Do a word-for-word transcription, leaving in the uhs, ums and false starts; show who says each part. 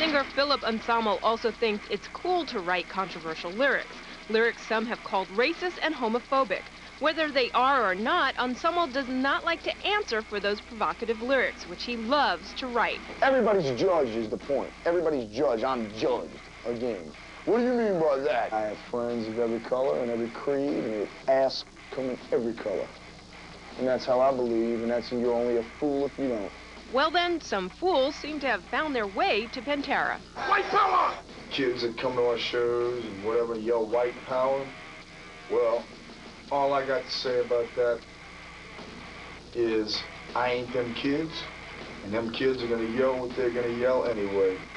Speaker 1: Singer Philip Anselmo also thinks it's cool to write controversial lyrics. Lyrics some have called racist and homophobic. Whether they are or not, Anselmo does not like to answer for those provocative lyrics, which he loves to write.
Speaker 2: Everybody's judge is the point. Everybody's judge. I'm judged. Again. What do you mean by that? I have friends of every color and every creed, and they ask come in every color. And that's how I believe, and that's you're only a fool if you don't.
Speaker 1: Well then, some fools seem to have found their way to Pantera.
Speaker 2: White power! Kids that come to our shows and whatever yell white power, well, all I got to say about that is I ain't them kids, and them kids are gonna yell what they're gonna yell anyway.